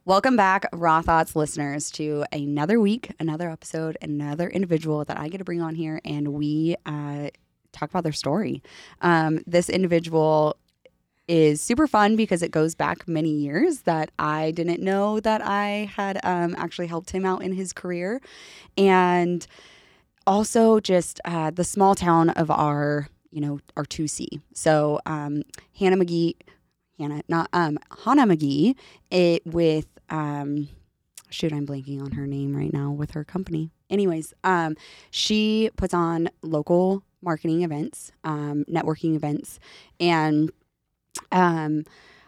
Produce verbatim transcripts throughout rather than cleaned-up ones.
Welcome back, Raw Thoughts listeners, to another week, another episode, another individual that I get to bring on here, and we uh, talk about their story. Um, this individual is super fun because it goes back many years that I didn't know that I had um, actually helped him out in his career. And also just uh, the small town of our, you know, our two C. So um, Hannah McGee, Hannah, not um, Hannah McGee, it with, um, shoot, I'm blanking on her name right now with her company. Anyways, um, she puts on local marketing events, um, networking events, and um,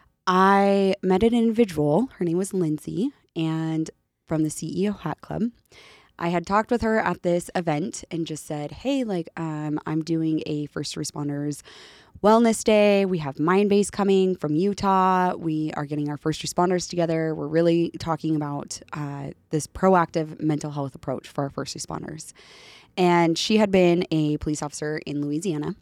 I met an individual. Her name was Lindsay, and from the C E O Hat Club. I had talked with her at this event and just said, hey, like, um, I'm doing a first responders wellness day. We have Mindbase coming from Utah. We are getting our first responders together. We're really talking about uh, this proactive mental health approach for our first responders. And she had been a police officer in Louisiana.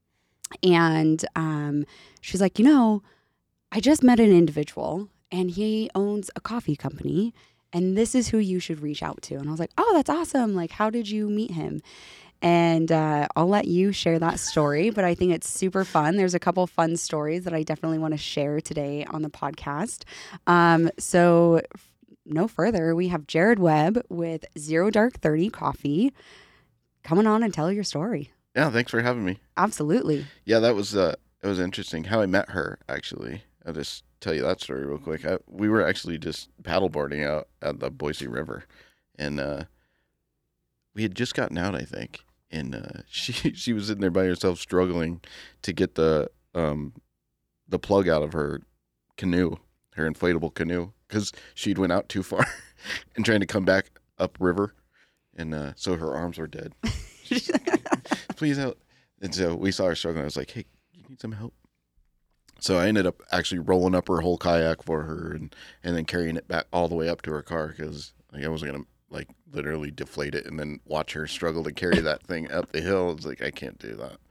And um, she's like, you know, I just met an individual and he owns a coffee company. And this is who you should reach out to. And I was like, oh, that's awesome. Like, how did you meet him? And uh, I'll let you share that story, but I think it's super fun. There's a couple fun stories that I definitely want to share today on the podcast. Um, so f- no further, we have Jared Webb with Zero Dark thirty Coffee. Coming on and tell your story. Yeah, thanks for having me. Absolutely. Yeah, that was uh, it was interesting how I met her, actually. I'll just tell you that story real quick. I, we were actually just paddleboarding out at the Boise River, and uh, we had just gotten out, I think. And uh, she she was sitting there by herself, struggling to get the um the plug out of her canoe, her inflatable canoe, because she'd went out too far and trying to come back upriver, and uh, so her arms were dead. She's like, please help. And so we saw her struggling. I was like, hey, you need some help? So I ended up actually rolling up her whole kayak for her, and, and then carrying it back all the way up to her car, because like, I wasn't gonna like literally deflate it and then watch her struggle to carry that thing up the hill. It's like, I can't do that.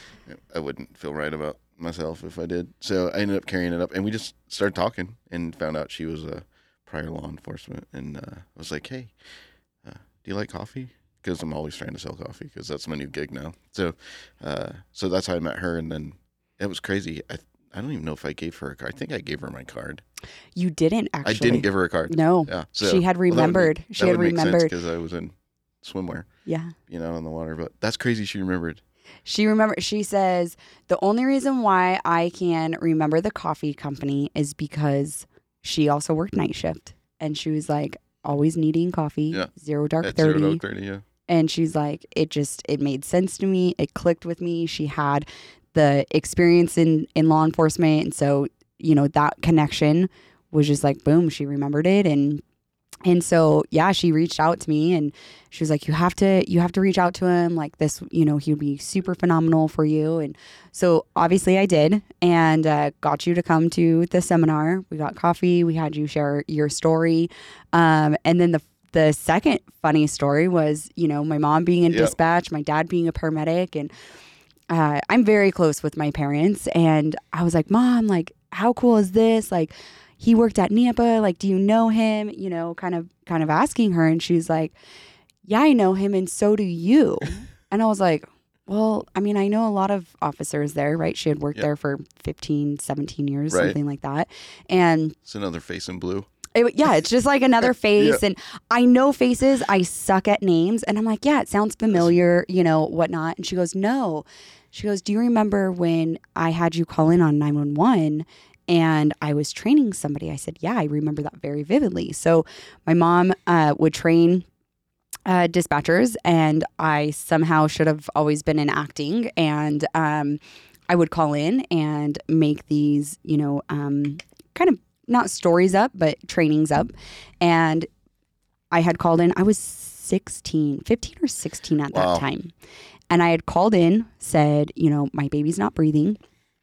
I wouldn't feel right about myself if I did. So I ended up carrying it up, and we just started talking and found out she was a prior law enforcement. And uh, I was like, hey, uh, do you like coffee? Because I'm always trying to sell coffee, because that's my new gig now. So, uh, so that's how I met her. And then it was crazy. I I don't even know if I gave her a card. I think I gave her my card. You didn't actually. I didn't give her a card. No. Yeah. So, she had remembered. Well, that would make, she that had would remembered because I was in swimwear. Yeah. You know, in the water. But that's crazy. She remembered. She remembered. She says the only reason why I can remember the coffee company is because she also worked night shift, and she was like always needing coffee. Yeah. Zero Dark At thirty. Zero Dark thirty. Yeah. And she's like, it just it made sense to me. It clicked with me. She had the experience in, in law enforcement. And so, you know, that connection was just like, boom, she remembered it. And, and so, yeah, she reached out to me, and she was like, you have to, you have to reach out to him like this, you know, he would be super phenomenal for you. And so obviously I did, and uh, got you to come to the seminar. We got coffee. We had you share your story. Um, and then the The second funny story was, you know, my mom being in Yep. dispatch, my dad being a paramedic, and uh, I'm very close with my parents. And I was like, Mom, like, how cool is this? Like, he worked at Nampa. Like, do you know him? You know, kind of, kind of asking her. And she's like, yeah, I know him. And so do you. And I was like, well, I mean, I know a lot of officers there, right? She had worked Yep. there for fifteen, seventeen years, Right. something like that. And It's another face in blue. It, yeah, it's just like another face. Yeah. And I know faces. I suck at names. And I'm like, yeah, it sounds familiar, you know, whatnot. And she goes, no. She goes, do you remember when I had you call in on nine one one and I was training somebody? I said, yeah, I remember that very vividly. So my mom uh, would train uh, dispatchers, and I somehow should have always been in acting. And um, I would call in and make these, you know, um, kind of not stories up, but trainings up. And I had called in, I was sixteen, fifteen or sixteen at Wow. that time. And I had called in, said, you know, my baby's not breathing.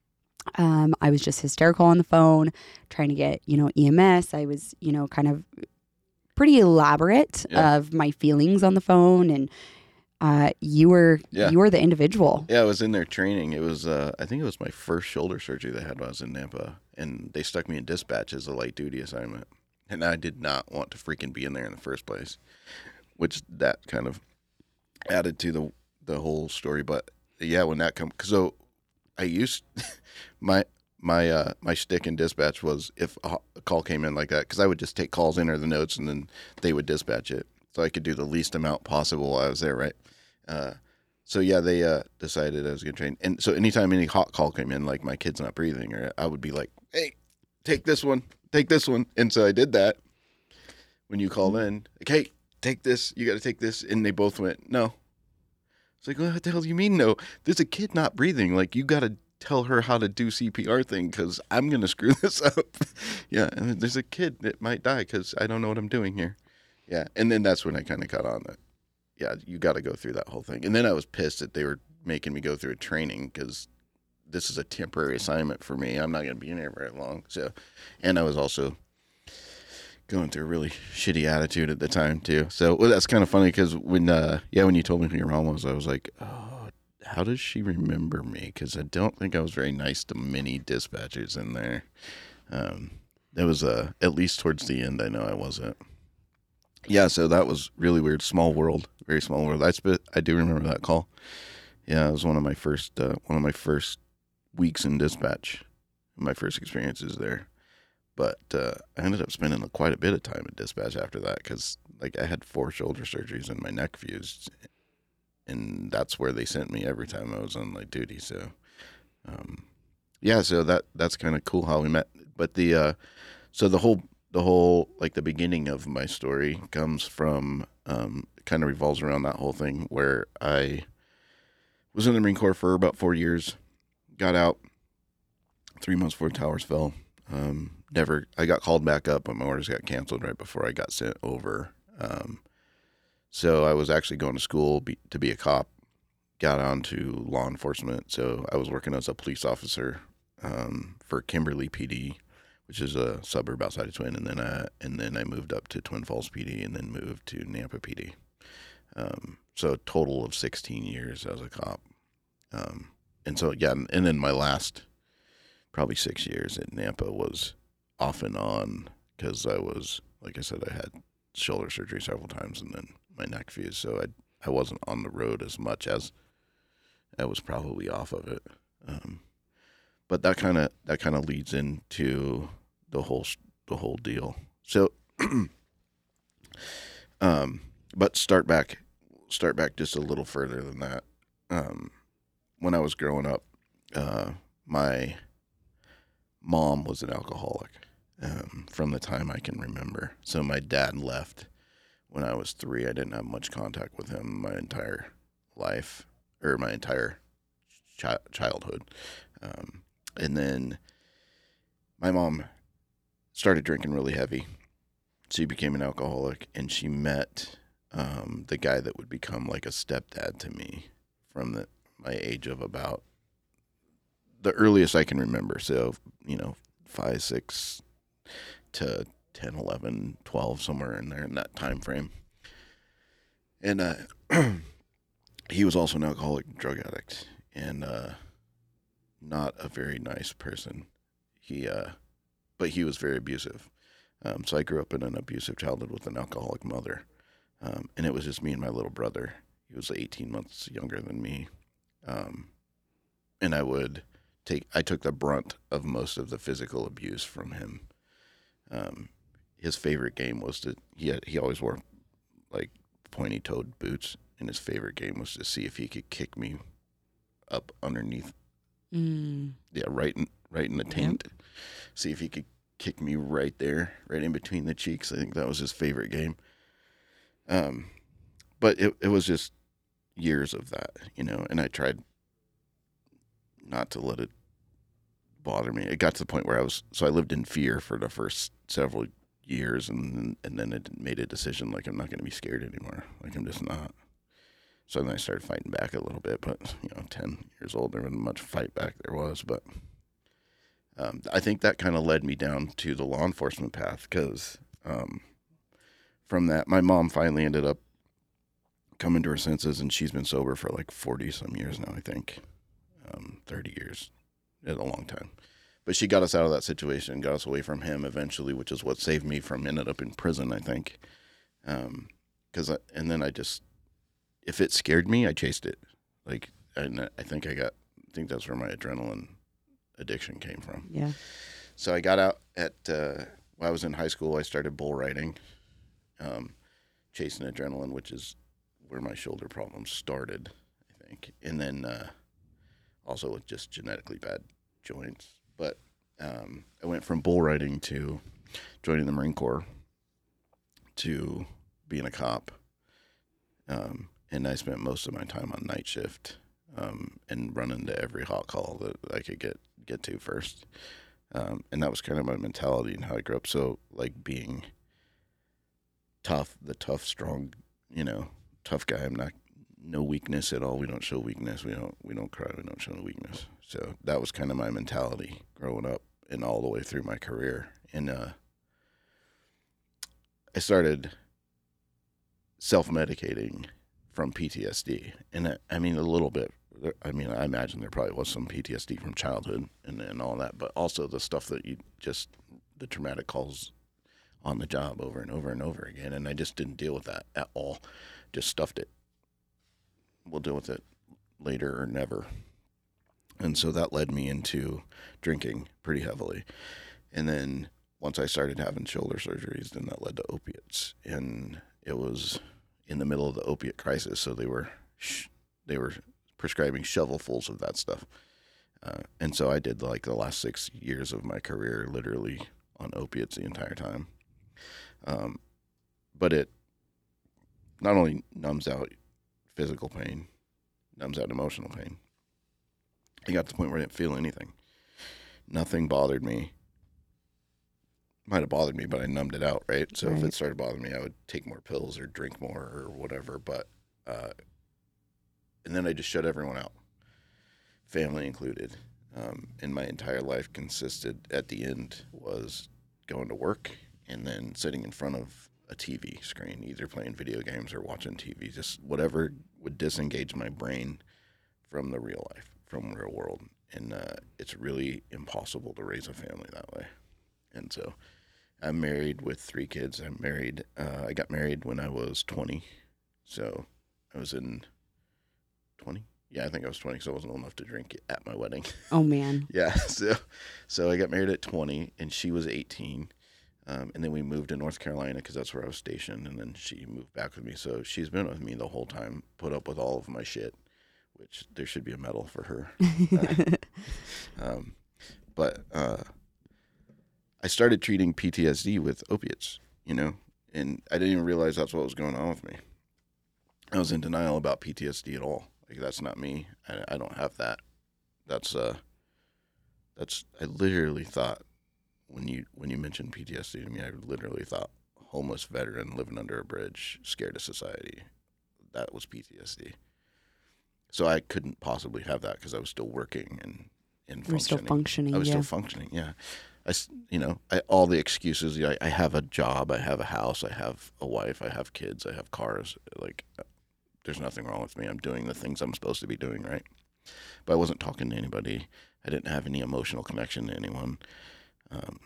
Um, I was just hysterical on the phone, trying to get, you know, E M S. I was, you know, kind of pretty elaborate Yeah. of my feelings on the phone. And uh, you were, Yeah. you were the individual. Yeah, I was in their training. It was, uh, I think it was my first shoulder surgery they had when I was in Nampa, and they stuck me in dispatch as a light duty assignment. and I did not want to freaking be in there in the first place, which that kind of added to the the whole story. But yeah, when that come, so I used my my uh, my stick in dispatch was if a, a call came in like that, because I would just take calls, enter the notes, and then they would dispatch it, so I could do the least amount possible while I was there, right? Uh, so yeah, they uh, decided I was going to train, and so anytime any hot call came in, like my kid's not breathing, or I would be like, "Hey, take this one, take this one," and so I did that. When you called in, like, "Hey, take this, you got to take this," and they both went, "No." It's like, what the hell do you mean no? There's a kid not breathing. Like, you got to tell her how to do C P R thing because I'm going to screw this up. Yeah, and there's a kid that might die because I don't know what I'm doing here. Yeah, and then that's when I kind of got on that. Yeah, you got to go through that whole thing. And then I was pissed that they were making me go through a training because this is a temporary assignment for me. I'm not going to be in here very long. So, and I was also going through a really shitty attitude at the time too. So well, that's kind of funny because when, uh, yeah, when you told me who your mom was, I was like, oh, how does she remember me? Because I don't think I was very nice to many dispatchers in there. Um, that was uh, at least towards the end. I know I wasn't. Yeah, so that was really weird. Small world, very small world. I spit. I do remember that call. Yeah, it was one of my first, uh, one of my first weeks in dispatch. My first experiences there. But uh, I ended up spending quite a bit of time at dispatch after that because, like, I had four shoulder surgeries and my neck fused, and that's where they sent me every time I was on like duty. So, um, yeah, so that that's kind of cool how we met. But the uh, so the whole the whole like the beginning of my story comes from um, kind of revolves around that whole thing where I was in the Marine Corps for about four years, got out three months before towers fell. Um, never, I got called back up, but my orders got canceled right before I got sent over. Um, so I was actually going to school be, to be a cop, got on to law enforcement. So I was working as a police officer, um, for Kimberly P D, which is a suburb outside of Twin. And then, I, and then I moved up to Twin Falls P D and then moved to Nampa P D. Um, so a total of sixteen years as a cop. Um, and so, yeah, and then my last probably six years at Nampa was off and on because I was, like I said, I had shoulder surgery several times and then my neck fused. So I I wasn't on the road as much as I was probably off of it. Um, but that kind of that kind of leads into the whole the whole deal. So, um, but start back start back just a little further than that. Um, when I was growing up, uh, my mom was an alcoholic um, from the time I can remember. So my dad left when I was three. I didn't have much contact with him my entire life or my entire chi- childhood. Um, and then my mom started drinking really heavy. She became an alcoholic and she met um, the guy that would become like a stepdad to me from the, my age of about the earliest I can remember. So, you know, five, six to ten, eleven, twelve, somewhere in there in that time frame. And uh, he was also an alcoholic drug addict and uh, not a very nice person. He, uh, but he was very abusive. Um, so I grew up in an abusive childhood with an alcoholic mother. Um, and it was just me and my little brother. He was eighteen months younger than me. Um, and I would take, I took the brunt of most of the physical abuse from him. Um, his favorite game was to, he had, he always wore like pointy toed boots, and his favorite game was to see if he could kick me up underneath. Mm. Yeah. Right in, right in the taint. Yep. See if he could kick me right there, right in between the cheeks. I think that was his favorite game. Um, but it, it was just years of that, you know, and I tried not to let it bother me. It got to the point where I was, so I lived in fear for the first several years, and and then it made a decision, like, I'm not going to be scared anymore. Like, I'm just not. So then I started fighting back a little bit, but, you know, ten years old, there wasn't much fight back there was, but um, I think that kind of led me down to the law enforcement path, because um, from that, my mom finally ended up coming to her senses, and she's been sober for like forty some years now, I think. Um, thirty years. It's a long time. but she got us out of that situation, got us away from him eventually, which is what saved me from ended up in prison, I think. Um, cause I, and then I just, if it scared me, I chased it. Like, and I think I got, I think that's where my adrenaline addiction came from. Yeah. So I got out at, uh, when I was in high school, I started bull riding, um, chasing adrenaline, which is where my shoulder problems started, I think. And then, uh, also with just genetically bad joints. But, um, I went from bull riding to joining the Marine Corps to being a cop. Um, and I spent most of my time on night shift, um, and running to every hot call that I could get, get to first. Um, and that was kind of my mentality and how I grew up. So like being tough, the tough, strong, you know, tough guy. I'm not, no weakness at all. We don't show weakness. We don't, we don't cry. We don't show no weakness. So that was kind of my mentality growing up and all the way through my career. And, uh, I started self-medicating from P T S D. And I, I mean, a little bit, I mean, I imagine there probably was some P T S D from childhood and, and all that, but also the stuff that you just, the traumatic calls on the job over and over and over again. And I just didn't deal with that at all. Just stuffed it. We'll deal with it later or never. And so that led me into drinking pretty heavily. And then once I started having shoulder surgeries, then that led to opiates. And it was in the middle of the opiate crisis. So they were, sh- they were prescribing shovelfuls of that stuff. Uh, and so I did like the last six years of my career literally on opiates the entire time. Um, but it not only numbs out physical pain, numbs out emotional pain. I got to the point where I didn't feel anything. Nothing bothered me. Might have bothered me, but I numbed it out, right? So right. If it started bothering me, I would take more pills or drink more or whatever. But, uh, and then I just shut everyone out, family included. Um, and my entire life consisted, at the end, was going to work and then sitting in front of a T V screen, either playing video games or watching T V, just whatever would disengage my brain from the real life, from the real world. And uh, it's really impossible to raise a family that way. And so I'm married with three kids. I'm married. Uh, I got married when I was twenty. So I was in twenty. Yeah, I think I was twenty, so I wasn't old enough to drink at my wedding. Oh, man. Yeah. So so I got married at twenty, and she was eighteen. Um, and then we moved to North Carolina because that's where I was stationed. And then she moved back with me. So she's been with me the whole time, put up with all of my shit, which there should be a medal for her. uh, um, but uh, I started treating P T S D with opiates, you know, and I didn't even realize that's what was going on with me. I was in denial about P T S D at all. Like, that's not me. I, I don't have that. That's, uh, that's, I literally thought, When you when you mentioned P T S D to me, I literally thought homeless veteran living under a bridge, scared of society. That was P T S D. So I couldn't possibly have that because I was still working and, and functioning. You're still functioning, I was yeah. still functioning, yeah. I, you know, I, all the excuses. I, I have a job, I have a house, I have a wife, I have kids, I have cars. Like, there's nothing wrong with me. I'm doing the things I'm supposed to be doing, right? But I wasn't talking to anybody. I didn't have any emotional connection to anyone. Um,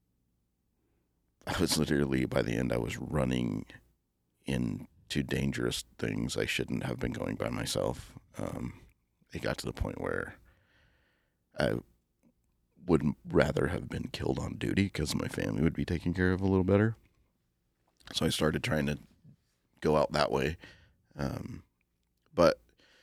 I was literally, by the end, I was running into dangerous things I shouldn't have been going by myself. Um, it got to the point where I would rather have been killed on duty because my family would be taken care of a little better. So I started trying to go out that way. Um, but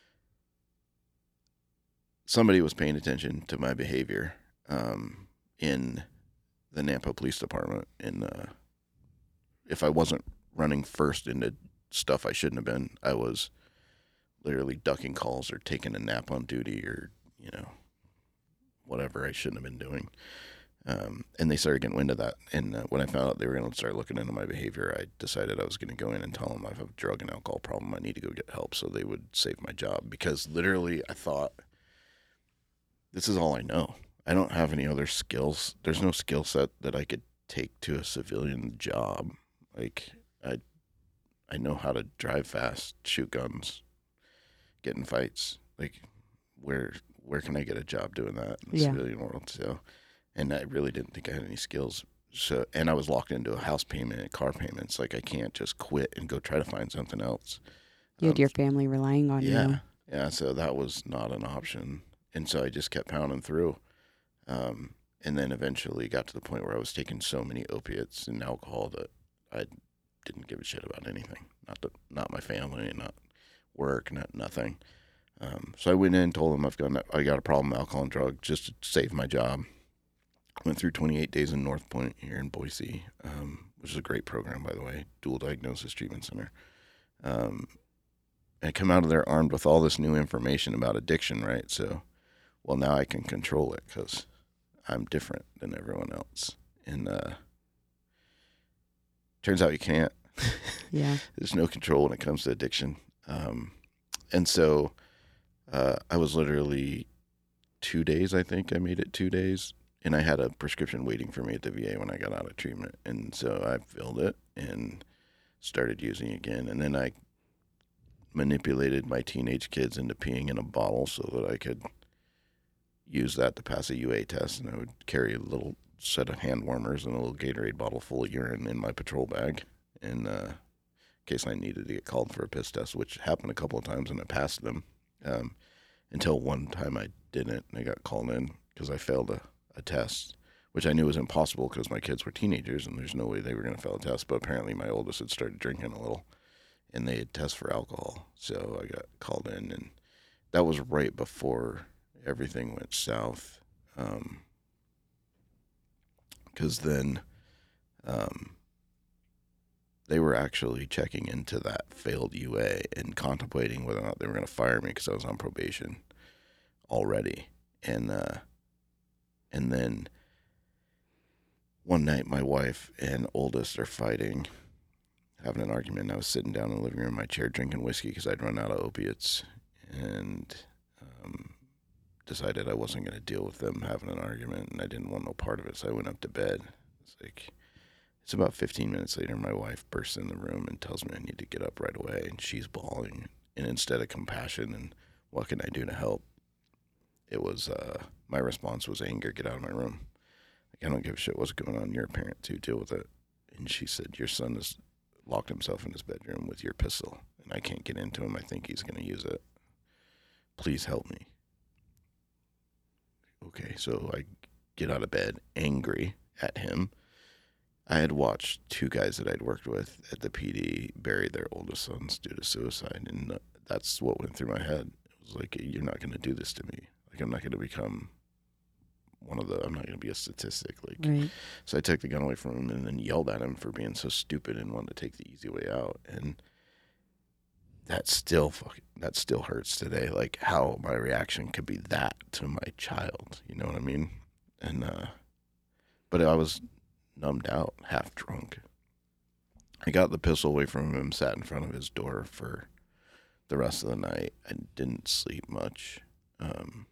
somebody was paying attention to my behavior um, in the Nampa Police Department. And uh, if I wasn't running first into stuff I shouldn't have been, I was literally ducking calls or taking a nap on duty or, you know, whatever I shouldn't have been doing. Um, and they started getting wind of that. And uh, when I found out they were going to start looking into my behavior, I decided I was going to go in and tell them I have a drug and alcohol problem. I need to go get help so they would save my job. Because literally I thought, this is all I know. I don't have any other skills. There's no skill set that I could take to a civilian job. Like, I I know how to drive fast, shoot guns, get in fights. Like, where where can I get a job doing that in the yeah. civilian world? So and I really didn't think I had any skills. So, and I was locked into a house payment and car payments. Like I can't just quit and go try to find something else. You had Um, your family relying on yeah, you. yeah. So that was not an option, and so I just kept pounding through. Um, and then eventually got to the point where I was taking so many opiates and alcohol that I didn't give a shit about anything. Not the, not my family, not work, not nothing. Um, so I went in and told them I've got I got a problem with alcohol and drugs just to save my job. Went through twenty-eight days in North Point here in Boise, um, which is a great program, by the way, dual diagnosis treatment center. Um, and I come out of there armed with all this new information about addiction, right? So, well, now I can control it because I'm different than everyone else. And uh, turns out you can't. Yeah. There's no control when it comes to addiction. Um, and so uh, I was literally two days, I think I made it two days. And I had a prescription waiting for me at the V A when I got out of treatment. And so I filled it and started using again. And then I manipulated my teenage kids into peeing in a bottle so that I could use that to pass a U A test. And I would carry a little set of hand warmers and a little Gatorade bottle full of urine in my patrol bag in uh, case I needed to get called for a piss test, which happened a couple of times and I passed them um, until one time I didn't. And I got called in because I failed a a test, which I knew was impossible because my kids were teenagers and there's no way they were going to fail a test. But apparently my oldest had started drinking a little and they had tests for alcohol. So I got called in, and that was right before everything went south. Um, because then um, they were actually checking into that failed U A and contemplating whether or not they were going to fire me because I was on probation already. And, uh, And then one night, my wife and oldest are fighting, having an argument. I was sitting down in the living room in my chair drinking whiskey because I'd run out of opiates, and um, decided I wasn't going to deal with them having an argument, and I didn't want no part of it, so I went up to bed. It's like, it's about fifteen minutes later, my wife bursts in the room and tells me I need to get up right away, and she's bawling. And instead of compassion and what can I do to help, it was, uh, my response was anger. Get out of my room. Like, I don't give a shit what's going on. You're a parent too. Deal with it. And she said, your son has locked himself in his bedroom with your pistol, and I can't get into him. I think he's going to use it. Please help me. Okay, so I get out of bed angry at him. I had watched two guys that I'd worked with at the P D bury their oldest sons due to suicide, and that's what went through my head. It was like, you're not going to do this to me. Like, I'm not going to become one of the, I'm not going to be a statistic. Like, Right. So I took the gun away from him and then yelled at him for being so stupid and wanted to take the easy way out. And that still fucking, that still hurts today. Like, how my reaction could be that to my child. You know what I mean? And, uh, but I was numbed out, half drunk. I got the pistol away from him, sat in front of his door for the rest of the night. I didn't sleep much. Um,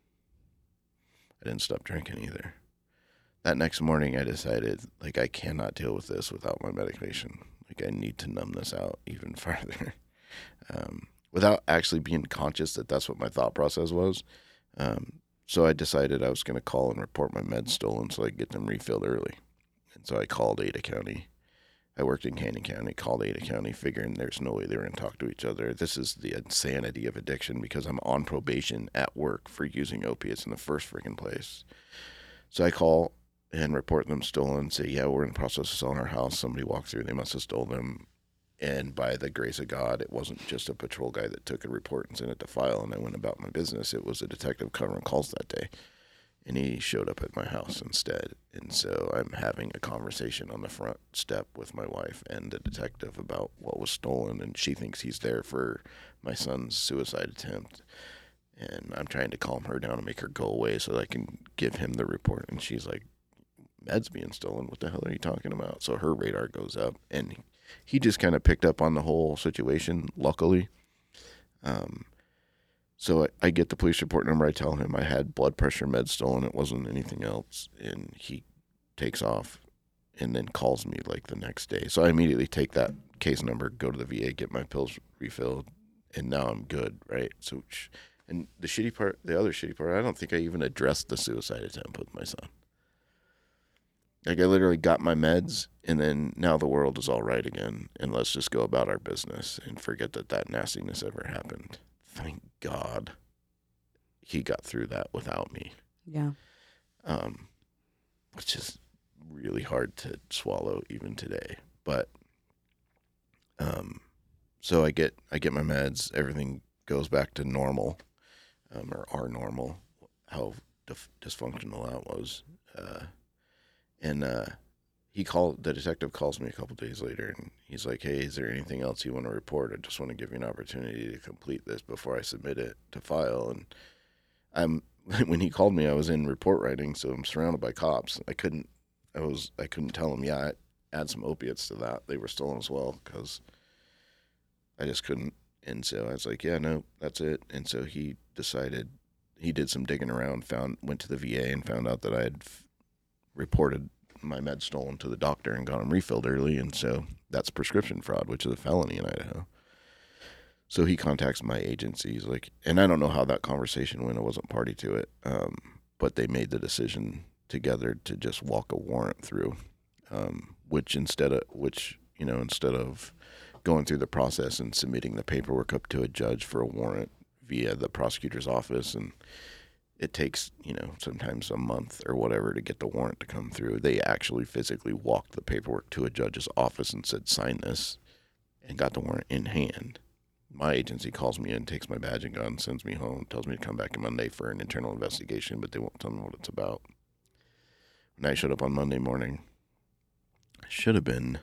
I didn't stop drinking either. That next morning, I decided, like, I cannot deal with this without my medication. Like, I need to numb this out even further. Um, without actually being conscious that that's what my thought process was. Um, so I decided I was going to call and report my meds stolen so I could get them refilled early. And so I called Ada County. I worked in Canyon County, called Ada County, figuring there's no way they were going to talk to each other. This is the insanity of addiction because I'm on probation at work for using opiates in the first freaking place. So I call and report them stolen, say, yeah, we're in the process of selling our house. Somebody walked through, they must have stolen them. And by the grace of God, it wasn't just a patrol guy that took a report and sent it to file and I went about my business. It was a detective covering calls that day. And he showed up at my house instead. And so I'm having a conversation on the front step with my wife and the detective about what was stolen. And she thinks he's there for my son's suicide attempt. And I'm trying to calm her down and make her go away so that I can give him the report. And she's like, meds being stolen? What the hell are you talking about? So her radar goes up. And he just kind of picked up on the whole situation, luckily. Um, So I, I get the police report number. I tell him I had blood pressure meds stolen. It wasn't anything else. And he takes off and then calls me like the next day. So I immediately take that case number, go to the V A, get my pills refilled, and now I'm good, right? So, and the shitty part, the other shitty part, I don't think I even addressed the suicide attempt with my son. Like, I literally got my meds, and then now the world is all right again, and let's just go about our business and forget that that nastiness ever happened. Thank God he got through that without me. Yeah. Um, which is really hard to swallow even today. But, um, so I get I get my meds, everything goes back to normal, um, or our normal, how dif- dysfunctional that was. Uh, and uh, he called, the detective calls me a couple days later, and he's like, "Hey, is there anything else you want to report? I just want to give you an opportunity to complete this before I submit it to file." And I'm when he called me, I was in report writing, so I'm surrounded by cops. I couldn't, I was, I couldn't tell them, yeah, add some opiates to that. They were stolen as well, because I just couldn't. And so I was like, yeah, no, that's it. And so he decided, he did some digging around, found, went to the V A and found out that I had f- reported my meds stolen to the doctor and got them refilled early. And so that's prescription fraud, which is a felony in Idaho. So he contacts my agency. He's like, and I don't know how that conversation went. I wasn't party to it. Um, but they made the decision together to just walk a warrant through, um, which instead of, which, you know, instead of going through the process and submitting the paperwork up to a judge for a warrant via the prosecutor's office, and it takes, you know, sometimes a month or whatever to get the warrant to come through. They actually physically walked the paperwork to a judge's office and said, sign this, and got the warrant in hand. My agency calls me in, takes my badge and gun, sends me home, tells me to come back on Monday for an internal investigation, but they won't tell me what it's about. When I showed up on Monday morning, I should have been,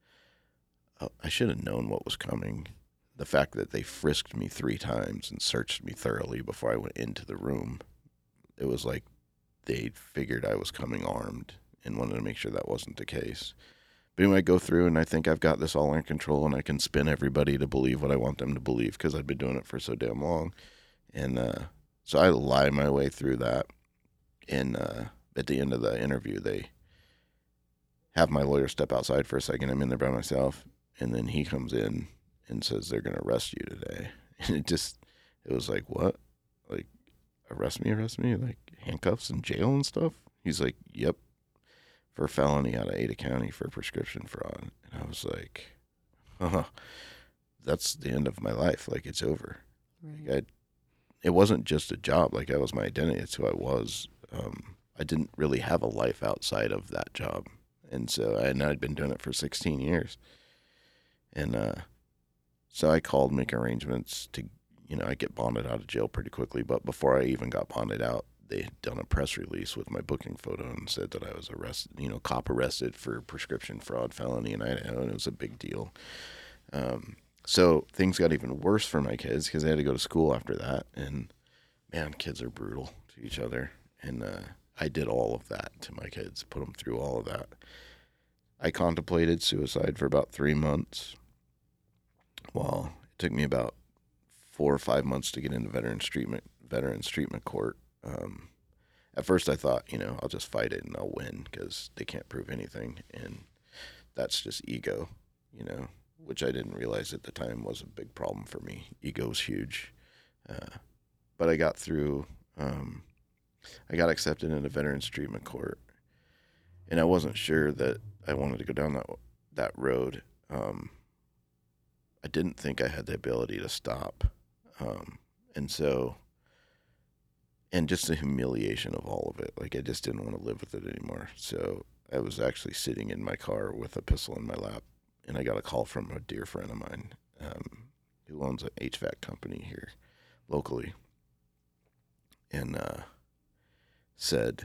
uh, I should have known what was coming. The fact that they frisked me three times and searched me thoroughly before I went into the room, it was like they figured I was coming armed and wanted to make sure that wasn't the case. But anyway, I go through, and I think I've got this all in control, and I can spin everybody to believe what I want them to believe because I've been doing it for so damn long. And uh, so I lie my way through that. And uh, at the end of the interview, they have my lawyer step outside for a second. I'm in there by myself. And then he comes in and says, they're going to arrest you today. And it just, it was like, what? Like, arrest me, arrest me? Like, handcuffs and jail and stuff? He's like, yep. For a felony out of Ada County for prescription fraud. And I was like, huh, that's the end of my life. Like, it's over. Right. Like, I, it wasn't just a job. Like, that was my identity. It's who I was. Um, I didn't really have a life outside of that job. And so, and I'd been doing it for sixteen years. And uh, so I called, make arrangements to, you know, I get bonded out of jail pretty quickly. But before I even got bonded out, they had done a press release with my booking photo and said that I was arrested, you know, cop arrested for prescription fraud felony in Idaho, and it was a big deal. Um, so things got even worse for my kids because they had to go to school after that. And man, kids are brutal to each other. And uh, I did all of that to my kids, put them through all of that. I contemplated suicide for about three months. Well, it took me about four or five months to get into veterans treatment, veterans treatment court. Um, at first I thought, you know, I'll just fight it and I'll win because they can't prove anything. And that's just ego, you know, which I didn't realize at the time was a big problem for me. Ego's huge. Uh, but I got through, um, I got accepted into veterans treatment court, and I wasn't sure that I wanted to go down that, that road. Um, I didn't think I had the ability to stop. Um, and so, and just the humiliation of all of it. Like, I just didn't want to live with it anymore. So I was actually sitting in my car with a pistol in my lap, and I got a call from a dear friend of mine um, who owns an H V A C company here locally, and uh, said,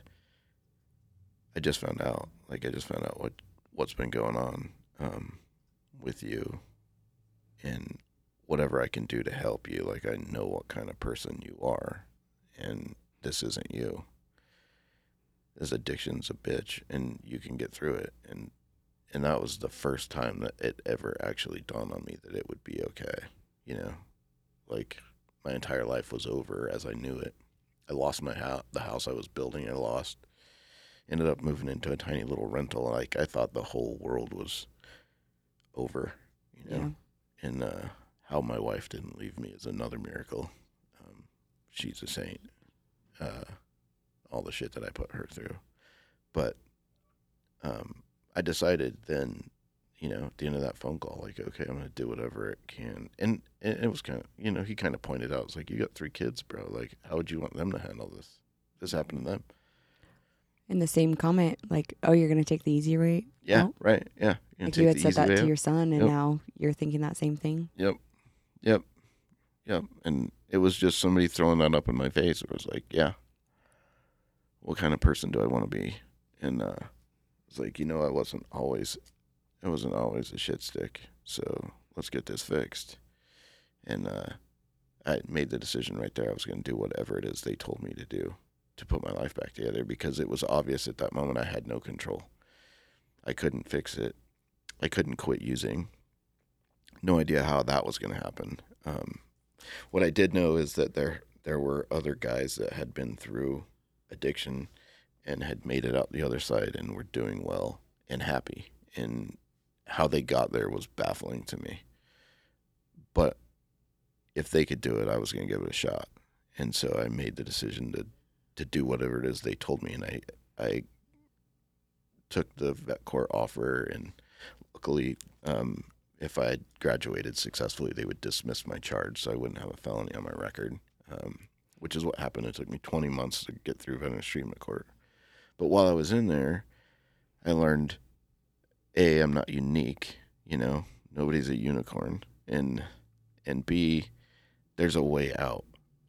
I just found out, like, I just found out what, what's been going on um, with you, and whatever I can do to help you. Like, I know what kind of person you are, and this isn't you. This addiction's a bitch, and you can get through it. And and that was the first time that it ever actually dawned on me that it would be okay. You know, like, my entire life was over as I knew it. I lost my house, the house I was building. I lost. Ended up moving into a tiny little rental. Like, I thought the whole world was over. You know, yeah. And uh, how my wife didn't leave me is another miracle. Um, she's a saint. Uh, all the shit that I put her through. But um, I decided then, you know, at the end of that phone call, like, okay, I'm going to do whatever it can. And, and it was kind of, you know, he kind of pointed out, it's like, you got three kids, bro. Like, how would you want them to handle this? This happened to them. In the same comment, like, oh, you're going to take the easy way? Yeah, out? right. Yeah. You're Like take you had the said easy that way to out. your son, and Yep. now you're thinking that same thing? Yep. Yep. Yep. And it was just somebody throwing that up in my face. It was like, yeah, what kind of person do I want to be? And uh, it's like, you know, I wasn't always, I wasn't always a shit stick. So let's get this fixed. And uh, I made the decision right there. I was going to do whatever it is they told me to do to put my life back together, because it was obvious at that moment I had no control. I couldn't fix it. I couldn't quit using. No idea how that was going to happen. Um, what I did know is that there there were other guys that had been through addiction and had made it out the other side and were doing well and happy. And how they got there was baffling to me. But if they could do it, I was going to give it a shot. And so I made the decision to, to do whatever it is they told me. And I, I took the vet court offer, and luckily, um, if I had graduated successfully, they would dismiss my charge, so I wouldn't have a felony on my record, um, which is what happened. It took me twenty months to get through veterans treatment court. But while I was in there, I learned, A, I'm not unique, you know, nobody's a unicorn, and and B, there's a way out,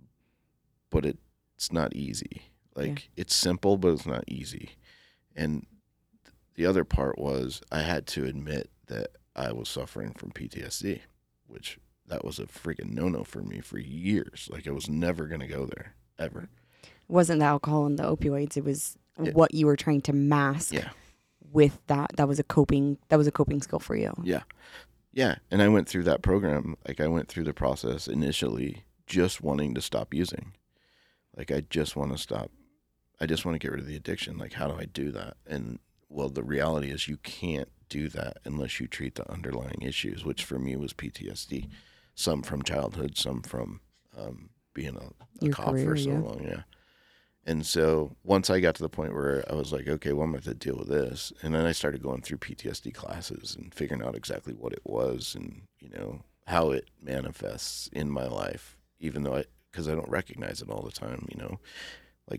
but it, it's not easy. Like, yeah. It's simple, but it's not easy. And the other part was I had to admit that I was suffering from P T S D, which that was a freaking no-no for me for years. Like, I was never going to go there, ever. It wasn't the alcohol and the opioids. It was it, what you were trying to mask yeah. with that. That was a coping, that was a coping skill for you. Yeah. Yeah. And I went through that program. Like, I went through the process initially just wanting to stop using. Like, I just want to stop. I just want to get rid of the addiction. Like, how do I do that? And, well, the reality is you can't do that unless you treat the underlying issues, which for me was P T S D, some from childhood, some from um, being a, a cop career, for so yeah. long. Yeah. And so once I got to the point where I was like, okay, well, I'm going to have to deal with this. And then I started going through P T S D classes and figuring out exactly what it was and, you know, how it manifests in my life, even though I, because I don't recognize it all the time, you know, like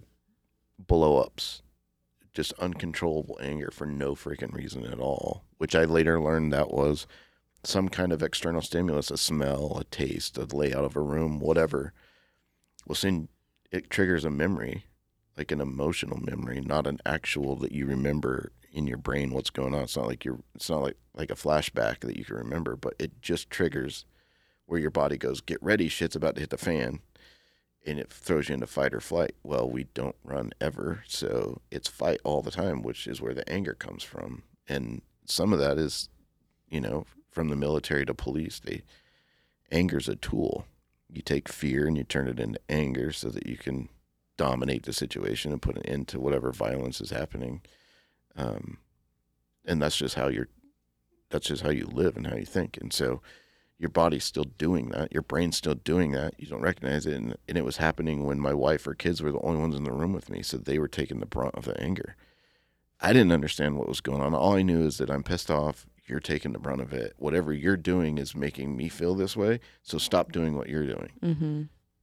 blow ups. Just uncontrollable anger for no freaking reason at all, which I later learned that was some kind of external stimulus, a smell, a taste, a layout of a room, whatever. Well, soon it triggers a memory, like an emotional memory, not an actual that you remember in your brain what's going on. It's not like you're, it's not like, like a flashback that you can remember, but it just triggers where your body goes, get ready, shit's about to hit the fan. And it throws you into fight or flight. Well, we don't run ever, so it's fight all the time, which is where the anger comes from. And some of that is, you know, from the military to police. They anger's a tool. You take fear and you turn it into anger so that you can dominate the situation and put an end to whatever violence is happening. Um, and that's just how you're. That's just how you live and how you think. And so your body's still doing that. Your brain's still doing that. You don't recognize it. And, and it was happening when my wife or kids were the only ones in the room with me. So they were taking the brunt of the anger. I didn't understand what was going on. All I knew is that I'm pissed off. You're taking the brunt of it. Whatever you're doing is making me feel this way. So stop doing what you're doing. Mm-hmm.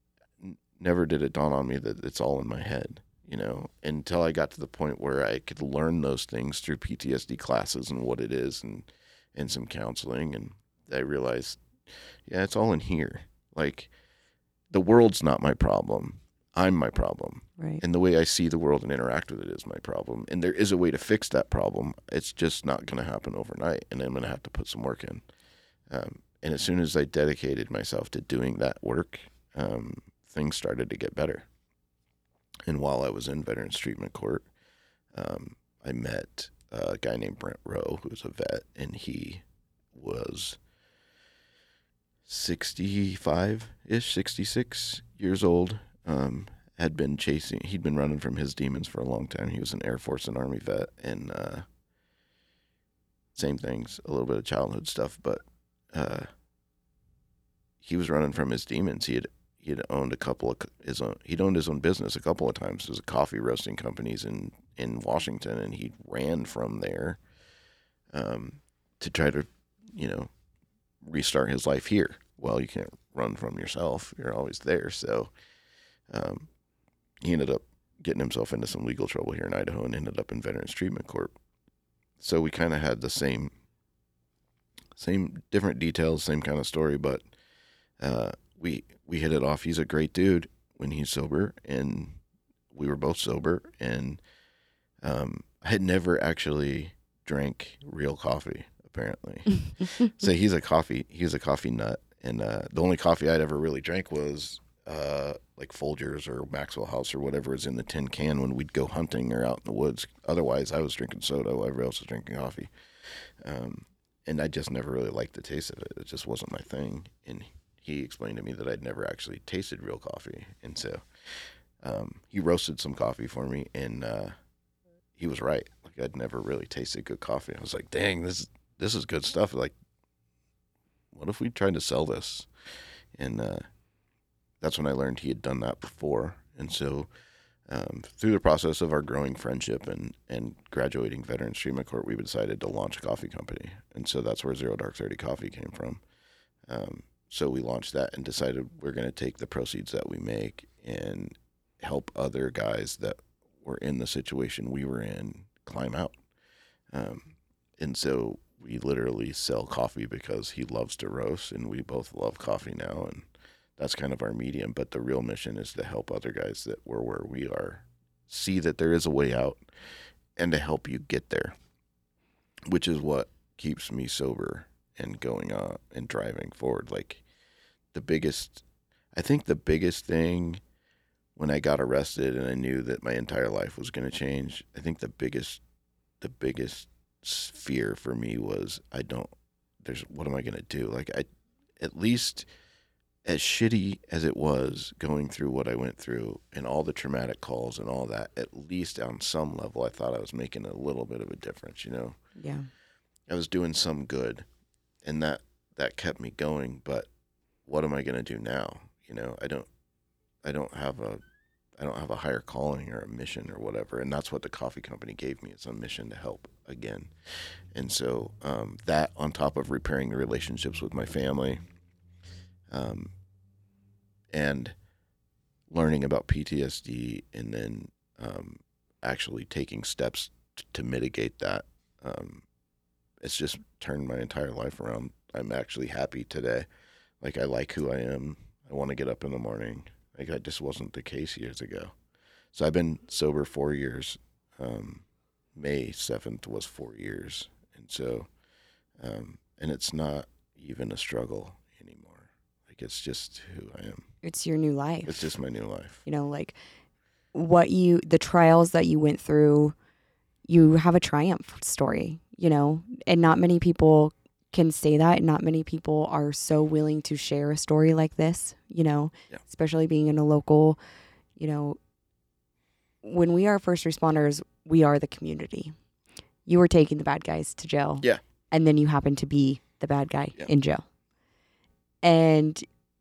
N- Never did it dawn on me that it's all in my head, you know, until I got to the point where I could learn those things through P T S D classes and what it is and, and some counseling. And I realized, yeah, it's all in here. Like, the world's not my problem. I'm my problem. Right. And the way I see the world and interact with it is my problem. And there is a way to fix that problem. It's just not going to happen overnight. And I'm going to have to put some work in. Um, and as soon as I dedicated myself to doing that work, um, things started to get better. And while I was in Veterans Treatment Court, um, I met a guy named Brent Rowe, who's a vet, and he was sixty-five-ish, sixty-six years old, um, had been chasing, he'd been running from his demons for a long time. He was an Air Force and Army vet, and uh, same things, a little bit of childhood stuff, but uh, he was running from his demons. He had he'd owned a couple of his own. He'd owned his own business a couple of times. There's a coffee roasting companies in in Washington, and he ran from there um, to try to, you know, restart his life here. Well, you can't run from yourself. You're always there. So um, he ended up getting himself into some legal trouble here in Idaho and ended up in Veterans Treatment Court. So we kind of had the same, same different details, same kind of story, but uh, we we hit it off. He's a great dude when he's sober, and we were both sober, and um, I had never actually drank real coffee, apparently. So he's a coffee, he's a coffee nut, and uh, the only coffee I'd ever really drank was uh, like Folgers or Maxwell House or whatever is in the tin can when we'd go hunting or out in the woods. Otherwise, I was drinking soda while everybody else was drinking coffee. Um, and I just never really liked the taste of it. It just wasn't my thing. And he explained to me that I'd never actually tasted real coffee. And so um, he roasted some coffee for me, and uh, he was right. Like, I'd never really tasted good coffee. I was like, dang, this, this is good stuff. Like, what if we tried to sell this? And uh, that's when I learned he had done that before. And so um, through the process of our growing friendship and, and graduating Veterans Treatment Court, we decided to launch a coffee company. And so that's where Zero Dark thirty Coffee came from. Um, so we launched that and decided we're going to take the proceeds that we make and help other guys that were in the situation we were in climb out. Um, and so we literally sell coffee because he loves to roast, and we both love coffee now, and that's kind of our medium. But the real mission is to help other guys that were where we are see that there is a way out and to help you get there, which is what keeps me sober and going on and driving forward. Like the biggest, I think the biggest thing when I got arrested and I knew that my entire life was going to change, I think the biggest, the biggest fear for me was I don't, there's, what am I going to do? Like I, at least as shitty as it was going through what I went through and all the traumatic calls and all that, at least on some level, I thought I was making a little bit of a difference, you know? Yeah. I was doing some good, and that, that kept me going. But what am I going to do now? You know, I don't, I don't have a, I don't have a higher calling or a mission or whatever. And that's what the coffee company gave me. It's a mission to help again. And so um, that on top of repairing the relationships with my family, um, and learning about P T S D, and then um, actually taking steps t- to mitigate that, um, it's just turned my entire life around. I'm actually happy today. Like, I like who I am. I want to get up in the morning. Like, that just wasn't the case years ago. So I've been sober four years. Um, May seventh was four years. And so, um, and it's not even a struggle anymore. Like, it's just who I am. It's your new life. It's just my new life. You know, like what you, the trials that you went through, you have a triumph story, you know, and not many people can say that. And not many people are so willing to share a story like this, you know, Yeah. especially being in a local, you know, when we are first responders, we are the community. You were taking the bad guys to jail. Yeah. And then you happen to be the bad guy Yeah. in jail. And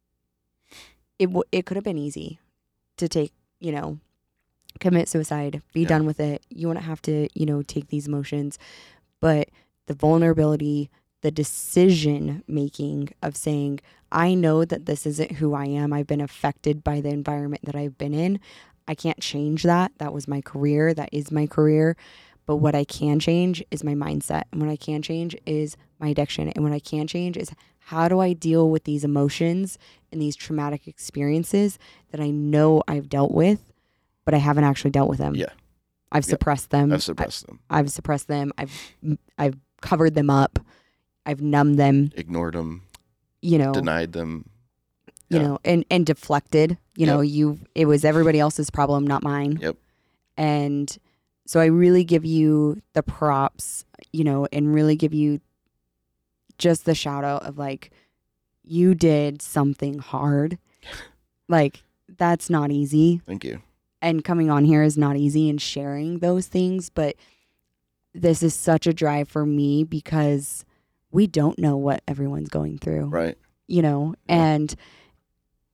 it w- it could have been easy to take, you know, commit suicide, be Yeah. done with it. You wouldn't have to, you know, take these emotions. But the vulnerability, the decision making of saying, I know that this isn't who I am. I've been affected by the environment that I've been in. I can't change that. That was my career. That is my career. But what I can change is my mindset. And what I can change is my addiction. And what I can change is how do I deal with these emotions and these traumatic experiences that I know I've dealt with, but I haven't actually dealt with them. Yeah. I've Yep. suppressed them. I've suppressed them. I, I've suppressed them. I've I've covered them up. I've numbed them. Ignored them. You know. Denied them. You Yeah. know, and and deflected. You know, Yep. you it was everybody else's problem, not mine. Yep. And so I really give you the props, you know, and really give you just the shout out of like, you did something hard. Like, that's not easy. Thank you. And coming on here is not easy, and sharing those things. But this is such a drive for me because we don't know what everyone's going through. Right. You know, Yeah. and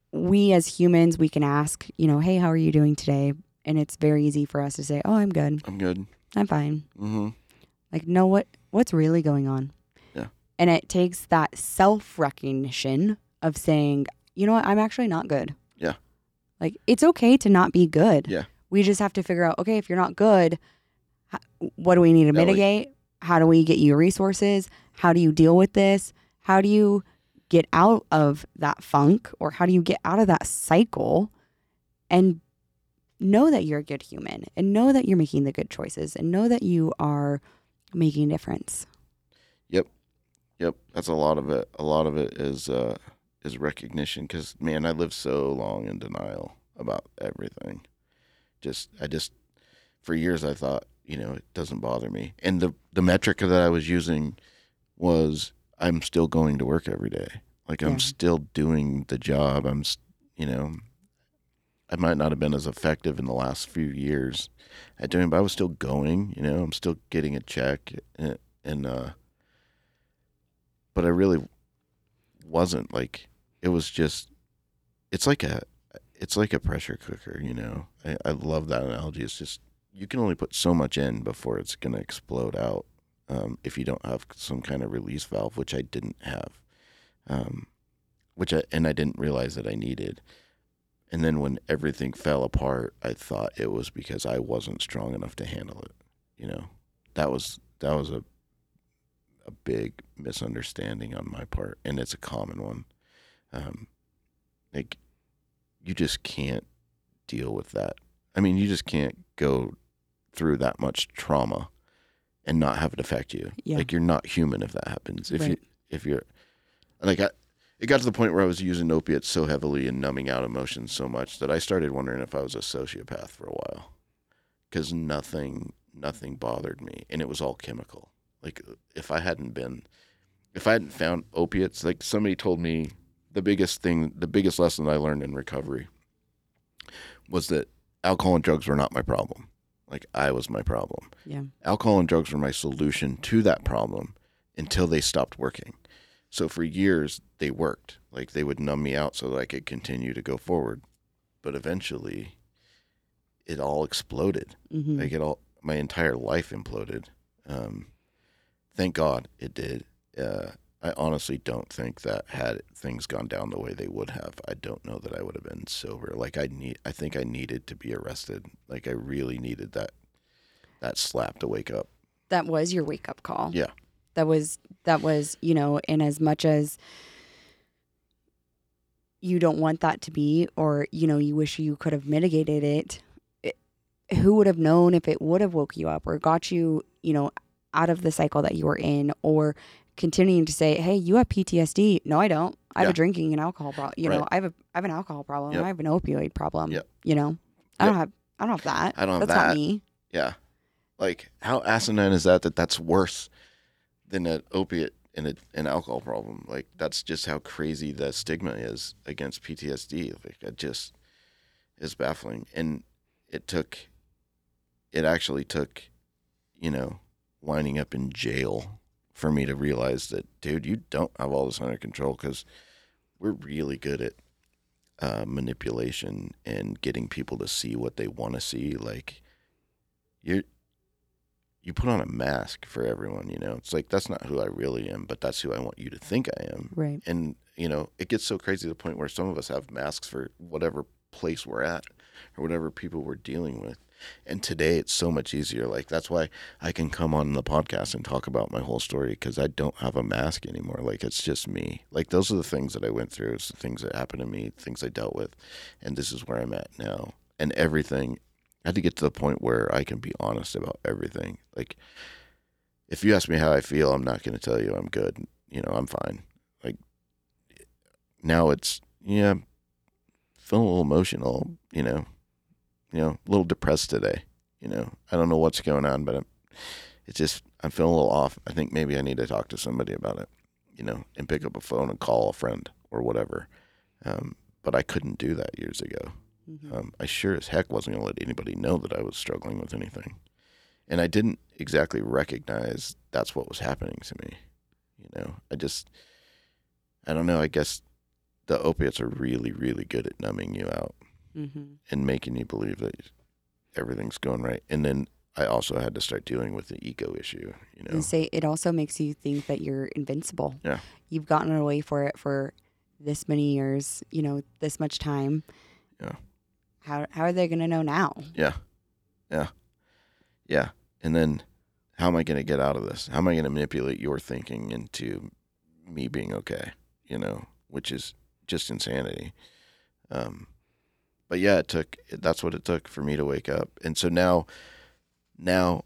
we as humans, we can ask, you know, hey, how are you doing today? And it's very easy for us to say, oh, I'm good. I'm good. I'm fine. Mm-hmm. Like, know what, what's really going on? Yeah. And it takes that self-recognition of saying, you know what, I'm actually not good. Yeah. Like, it's okay to not be good. Yeah. We just have to figure out, okay, if you're not good, h- what do we need to Yeah, like- mitigate? How do we get you resources? How do you deal with this? How do you get out of that funk, or how do you get out of that cycle and know that you're a good human and know that you're making the good choices and know that you are making a difference? Yep. Yep. That's a lot of it. A lot of it is uh, is recognition, because, man, I lived so long in denial about everything. Just, I just, for years I thought, you know, it doesn't bother me. And the, the metric that I was using was, I'm still going to work every day. Like, I'm Yeah. still doing the job. I'm, s- you know, I might not have been as effective in the last few years at doing, but I was still going, you know, I'm still getting a check. And, and uh, but I really wasn't. Like, it was just, it's like a, it's like a pressure cooker, you know. I, I love that analogy. It's just, you can only put so much in before it's going to explode out. Um, if you don't have some kind of release valve, which I didn't have, um, which I, and I didn't realize that I needed. And then when everything fell apart, I thought it was because I wasn't strong enough to handle it. You know, that was, that was a, a big misunderstanding on my part. And it's a common one. Um, like, you just can't deal with that. I mean, you just can't go through that much trauma and not have it affect you. Yeah. Like, you're not human if that happens. If Right. you, if you're, like, I, it got to the point where I was using opiates so heavily and numbing out emotions so much that I started wondering if I was a sociopath for a while, because nothing, nothing bothered me, and it was all chemical. Like, if I hadn't been, if I hadn't found opiates, like, somebody told me the biggest thing, the biggest lesson I learned in recovery was that alcohol and drugs were not my problem. Like, I was my problem. Yeah. Alcohol and drugs were my solution to that problem until they stopped working. So for years, they worked. Like, they would numb me out so that I could continue to go forward. But eventually, it all exploded. Mm-hmm. Like, it all, my entire life imploded. Um, thank God it did. Uh, I honestly don't think that had things gone down the way they would have, I don't know that I would have been sober. Like, I need, I think I needed to be arrested. Like, I really needed that, that slap to wake up. That was your wake up call. Yeah. That was, that was, you know, in as much as you don't want that to be, or, you know, you wish you could have mitigated it, it, who would have known if it would have woke you up or got you, you know, out of the cycle that you were in, or continuing to say, hey, you have P T S D. No, I don't. I have Yeah. a drinking and alcohol problem. You know, Right. I have a, I have an alcohol problem. Yep. I have an opioid problem. Yep. You know, I Yep. don't have, I don't have that. I don't have That's that. not me. Yeah. Like, how asinine is that, that that's worse than an opiate and a, an alcohol problem? Like, that's just how crazy the stigma is against P T S D. Like, it just is baffling. And it took, it actually took, you know, winding up in jail for me to realize that, dude, you don't have all this under control, because we're really good at uh, manipulation and getting people to see what they want to see. Like, you're, you put on a mask for everyone, you know. It's like, that's not who I really am, but that's who I want you to think I am. Right. And, you know, it gets so crazy to the point where some of us have masks for whatever place we're at or whatever people we're dealing with. And today it's so much easier. Like, that's why I can come on the podcast and talk about my whole story, because I don't have a mask anymore. Like, it's just me. Like, those are the things that I went through. It's the things that happened to me, things I dealt with. And this is where I'm at now. And everything, I had to get to the point where I can be honest about everything. Like, if you ask me how I feel, I'm not going to tell you I'm good. You know, I'm fine. Like, now it's, yeah, feeling a little emotional, you know, you know, a little depressed today. You know, I don't know what's going on, but I'm, it's just, I'm feeling a little off. I think maybe I need to talk to somebody about it, you know, and pick up a phone and call a friend or whatever. Um, but I couldn't do that years ago. Mm-hmm. Um, I sure as heck wasn't going to let anybody know that I was struggling with anything. And I didn't exactly recognize that's what was happening to me. You know, I just, I don't know, I guess the opiates are really, really good at numbing you out Mm-hmm. and making you believe that everything's going right. And then I also had to start dealing with the ego issue, you know. And say it also makes you think that you're invincible. Yeah. You've gotten away for it for this many years, you know, this much time. Yeah. How how are they going to know now? Yeah. Yeah. Yeah. And then how am I going to get out of this? How am I going to manipulate your thinking into me being okay, you know, which is just insanity. Um, but yeah, it took, that's what it took for me to wake up. And so now, now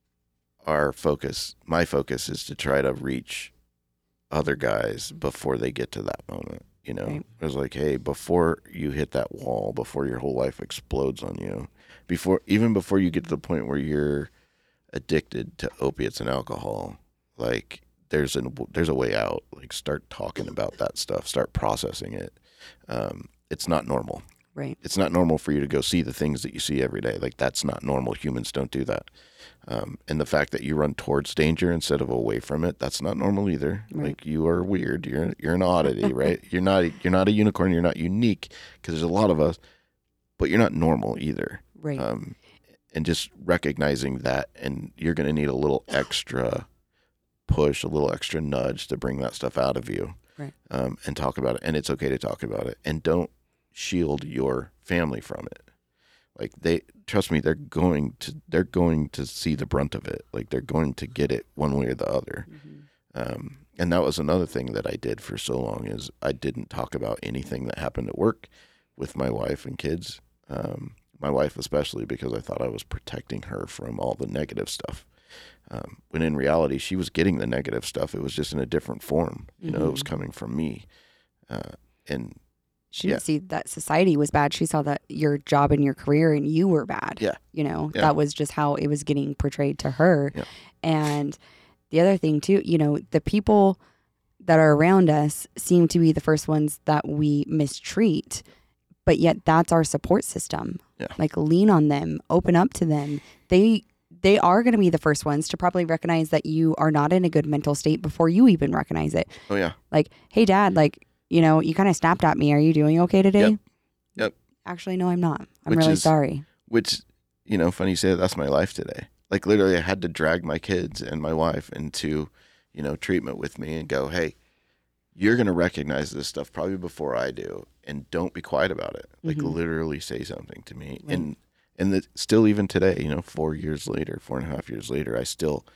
our focus, my focus is to try to reach other guys before they get to that moment. You know, Right. it was like, hey, before you hit that wall, before your whole life explodes on you, before, even before you get to the point where you're addicted to opiates and alcohol, like there's an, there's a way out. Like start talking about that stuff, start processing it. Um, it's not normal. Right. It's not normal for you to go see the things that you see every day. Like that's not normal. Humans don't do that. Um, and the fact that you run towards danger instead of away from it, that's not normal either. Right. Like you are weird. You're you're an oddity, right? You're not you're not a unicorn. You're not unique because there's a lot of us, but you're not normal either. Right. Um, and just recognizing that, and you're going to need a little extra push, a little extra nudge to bring that stuff out of you. Right. Um, and talk about it. And it's okay to talk about it. And don't shield your family from it. Like they, trust me, they're going to, they're going to see the brunt of it. Like they're going to get it one way or the other. Mm-hmm. Um, and that was another thing that I did for so long is I didn't talk about anything that happened at work with my wife and kids. Um, my wife especially, because I thought I was protecting her from all the negative stuff. Um, when in reality, she was getting the negative stuff. It was just in a different form. You know, it was coming from me. Uh, and She yeah. didn't see that society was bad. She saw that your job and your career and you were bad. Yeah. You know, Yeah. that was just how it was getting portrayed to her. Yeah. And the other thing too, you know, the people that are around us seem to be the first ones that we mistreat, but yet that's our support system. Yeah. Like lean on them, open up to them. They they are going to be the first ones to probably recognize that you are not in a good mental state before you even recognize it. oh yeah, Like, hey, Dad, like, you know, you kind of snapped at me. Are you doing okay today? Yep. Yep. Actually, no, I'm not. I'm Which really is- sorry. which, you know, funny you say that, that's my life today. Like literally I had to drag my kids and my wife into, you know, treatment with me and go, hey, you're going to recognize this stuff probably before I do. And don't be quiet about it. Like Mhm. literally say something to me. Right. And, and the, still even today, you know, four years later, four and a half years later, I still,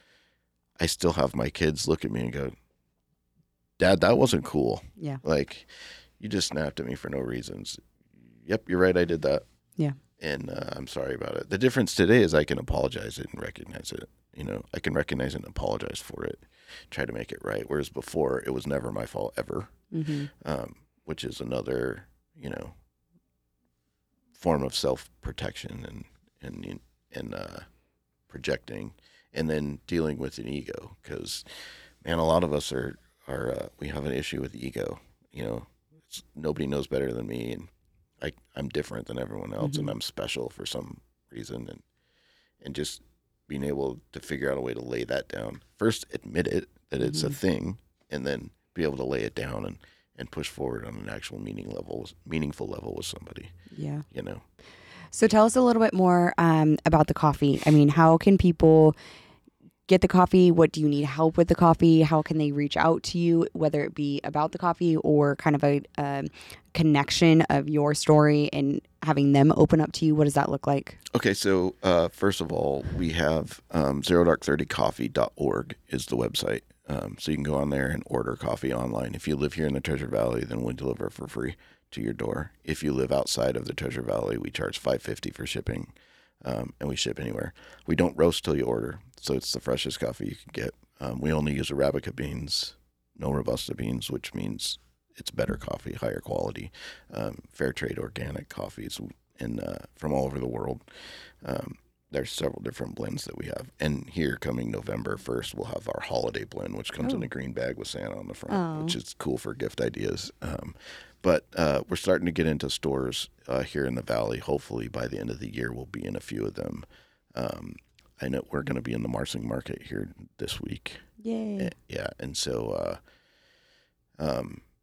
I still have my kids look at me and go, Dad, that wasn't cool. Yeah. Like you just snapped at me for no reasons. Yep. You're right. I did that. Yeah. And uh, I'm sorry about it. The difference today is I can apologize it and recognize it. You know, I can recognize it and apologize for it, try to make it right. Whereas before, it was never my fault ever, Mm-hmm. um, which is another, you know, form of self-protection and and and uh, projecting, and then dealing with an ego. Because, man, a lot of us are are uh, we have an issue with ego. You know, it's, nobody knows better than me, and I, I'm different than everyone else, Mhm. and I'm special for some reason, and and just being able to figure out a way to lay that down. First, admit it that it's a Mhm. thing, and then be able to lay it down and, and push forward on an actual meaning level, meaningful level with somebody. Yeah. You know, So tell us a little bit more um, about the coffee. I mean, how can people get the coffee? What do you need help with the coffee? How can they reach out to you, whether it be about the coffee or kind of a um, connection of your story and having them open up to you? What does that look like? okay. So uh, first of all, we have um, zero dark thirty coffee dot org is the website. Um, so you can go on there and order coffee online. If you live here in the Treasure Valley, then we deliver for free to your door. If you live outside of the Treasure Valley, we charge five dollars and fifty cents for shipping, um, and we ship anywhere. We don't roast till you order, so it's the freshest coffee you can get. Um, we only use Arabica beans, no Robusta beans, which means it's better coffee, higher quality, um, fair trade organic coffees in, uh, from all over the world. Um, there's several different blends that we have. And here coming November first, we'll have our holiday blend, which comes in Oh. a green bag with Santa on the front, Oh. which is cool for gift ideas. Um, but uh, we're starting to get into stores uh, here in the Valley. Hopefully by the end of the year, we'll be in a few of them. Um, I know we're going to be in the Marsing Market here this week. Yay. Eh, Yeah, and so, uh, um,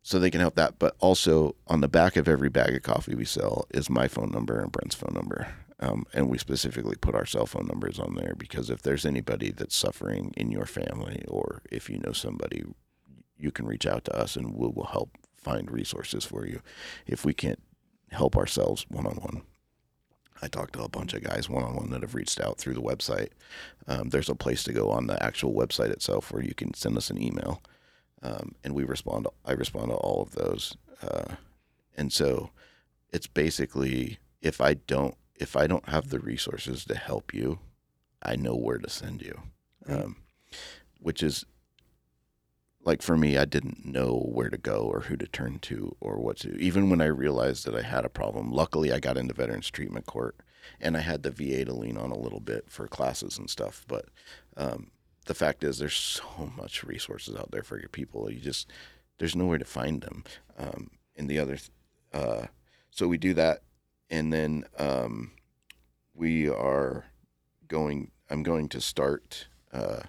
so they can help that. But also on the back of every bag of coffee we sell is my phone number and Brent's phone number. Um, and we specifically put our cell phone numbers on there because if there's anybody that's suffering in your family, or if you know somebody, you can reach out to us and we will help find resources for you if we can't help ourselves one-on-one. I talked to a bunch of guys one-on-one that have reached out through the website. Um, there's a place to go on the actual website itself where you can send us an email, um, and we respond. I respond to all of those, uh, and so it's basically if I don't if I don't have the resources to help you, I know where to send you, um, which is like for me, I didn't know where to go or who to turn to or what to. Even when I realized that I had a problem, luckily I got into Veterans Treatment Court, and I had the V A to lean on a little bit for classes and stuff. But um, the fact is, there's so much resources out there for your people. You just there's nowhere to find them. Um, and the other, uh, so we do that. And then um, we are going, I'm going to start, uh,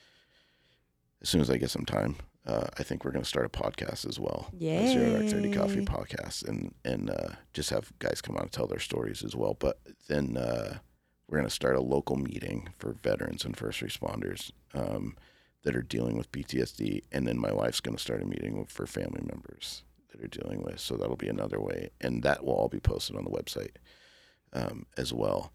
as soon as I get some time, uh, I think we're going to start a podcast as well. Yay. A Zero Dark thirty Coffee podcast, and, and uh, just have guys come on and tell their stories as well. But then uh, we're going to start a local meeting for veterans and first responders um, that are dealing with P T S D. And then my wife's going to start a meeting for family members that are dealing with. So that'll be another way. And that will all be posted on the website um, as well.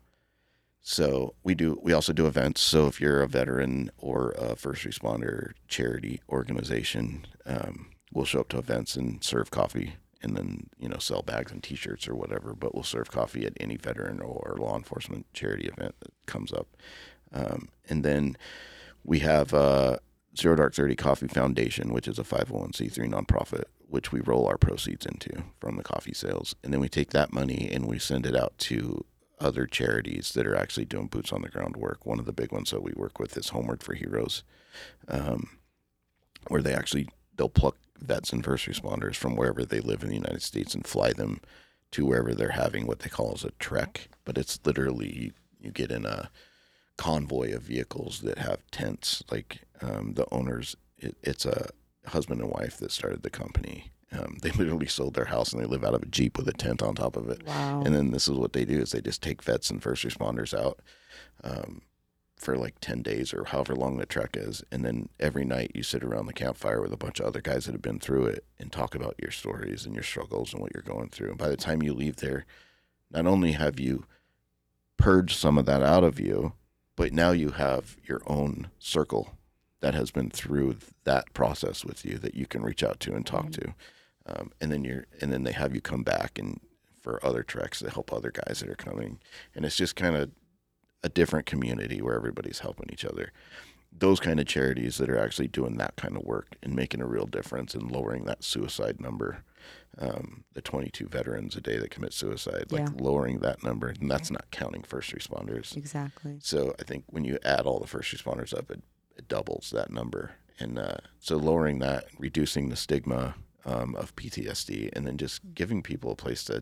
So we do. We also do events. So if you're a veteran or a first responder charity organization, um, we'll show up to events and serve coffee, and then you know sell bags and T-shirts or whatever. But we'll serve coffee at any veteran or law enforcement charity event that comes up. Um, and then we have uh, Zero Dark thirty Coffee Foundation, which is a five oh one c three nonprofit, which we roll our proceeds into from the coffee sales, and then we take that money and we send it out to other charities that are actually doing boots on the ground work. One of the big ones that we work with is Homeward for Heroes, um, where they actually, they'll pluck vets and first responders from wherever they live in the United States and fly them to wherever they're having what they call as a trek. But it's literally, you, you get in a convoy of vehicles that have tents. Like um, the owners, it, it's a husband and wife that started the company. Um, they literally sold their house and they live out of a Jeep with a tent on top of it. Wow. And then this is what they do is they just take vets and first responders out um, for like ten days or however long the trek is. And then every night you sit around the campfire with a bunch of other guys that have been through it and talk about your stories and your struggles and what you're going through. And by the time you leave there, not only have you purged some of that out of you, but now you have your own circle that has been through that process with you that you can reach out to and talk Mm-hmm. to. Um, and then you're, and then they have you come back and for other treks to help other guys that are coming. And it's just kind of a different community where everybody's helping each other. Those kind of charities that are actually doing that kind of work and making a real difference in lowering that suicide number. Um, the twenty-two veterans a day that commit suicide, like Yeah. lowering that number, and that's not counting first responders. Exactly. So I think when you add all the first responders up, it, it doubles that number. And uh, so lowering that, reducing the stigma um, of P T S D, and then just giving people a place to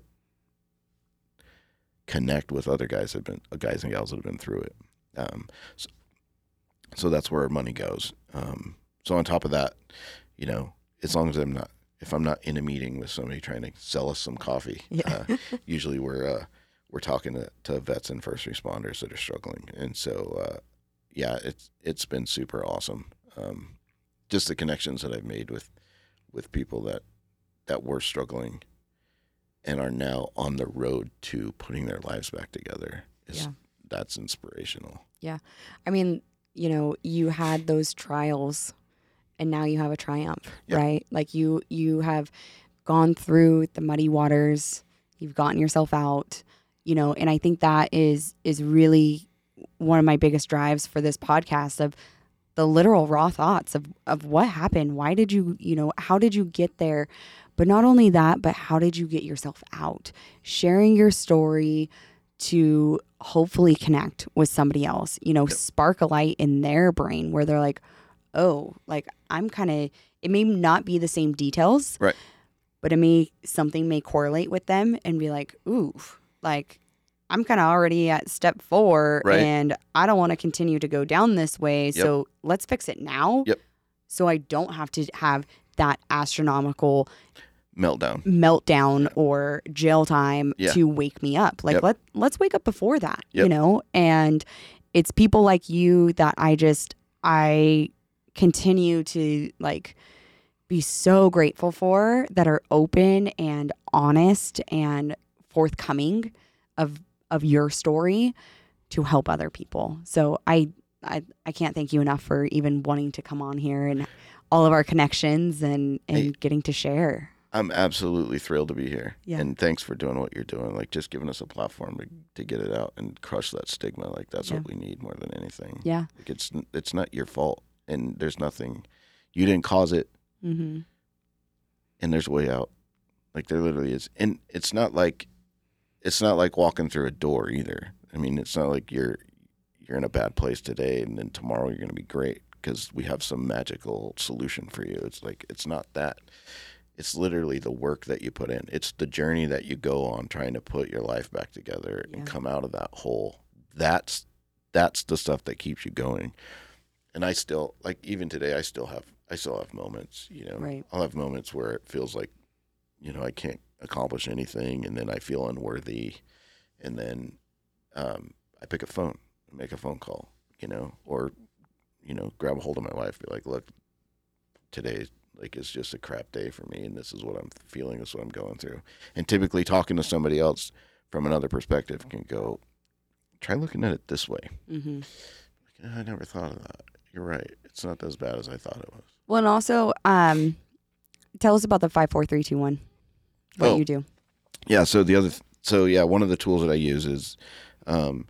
connect with other guys that have been uh, guys and gals that have been through it. Um, so, so that's where our money goes. Um, so on top of that, you know, as long as I'm not, if I'm not in a meeting with somebody trying to sell us some coffee, Yeah. uh, usually we're uh, we're talking to, to vets and first responders that are struggling, and so uh, yeah, it's it's been super awesome. Um, just the connections that I've made with with people that that were struggling and are now on the road to putting their lives back together is Yeah. that's inspirational. I mean, you know, you had those trials and now you have a triumph, Yep. right? Like you you have gone through the muddy waters, you've gotten yourself out, you know, and I think that is is really one of my biggest drives for this podcast of the literal raw thoughts of of what happened. Why did you, you know, how did you get there? But not only that, but how did you get yourself out? Sharing your story to hopefully connect with somebody else, you know, Yep. spark a light in their brain where they're like, oh, like I'm kind of, it may not be the same details, Right. but it may, something may correlate with them and be like, ooh, like I'm kind of already at step four Right. and I don't want to continue to go down this way. So let's fix it now. Yep. So I don't have to have that astronomical meltdown. meltdown or jail time Yeah. to wake me up. Like Yep. let let's wake up before that, you Yep. know? And it's people like you that I just I continue to like be so grateful for, that are open and honest and forthcoming of of your story to help other people. So I I I can't thank you enough for even wanting to come on here and all of our connections and and Hey. getting to share. I'm absolutely thrilled to be here. Yeah. And thanks for doing what you're doing. Like just giving us a platform to, to get it out and crush that stigma. Like that's Yeah. what we need more than anything. Yeah. Like it's it's not your fault, and there's nothing, you didn't cause it, Mm-hmm. and there's a way out. Like there literally is. And it's not like it's not like walking through a door either. I mean, it's not like you're you're in a bad place today and then tomorrow you're going to be great because we have some magical solution for you. It's like it's not that. It's literally the work that you put in. It's the journey that you go on trying to put your life back together and Yeah. come out of that hole. That's that's the stuff that keeps you going. And I still, like even today, I still have I still have moments. You know, Right. I'll have moments where it feels like, you know, I can't accomplish anything, and then I feel unworthy, and then um, I pick a phone, make a phone call, you know, or you know, grab a hold of my wife, be like, look, today. Like it's just a crap day for me, and this is what I'm feeling. This is what I'm going through. And typically, talking to somebody else from another perspective can go, try looking at it this way. Mm-hmm. Like, I never thought of that. You're right. It's not as bad as I thought it was. Well, and also, um, tell us about the five, four, three, two, one. What Oh. you do? Yeah. So the other, th- so yeah, one of the tools that I use is, um,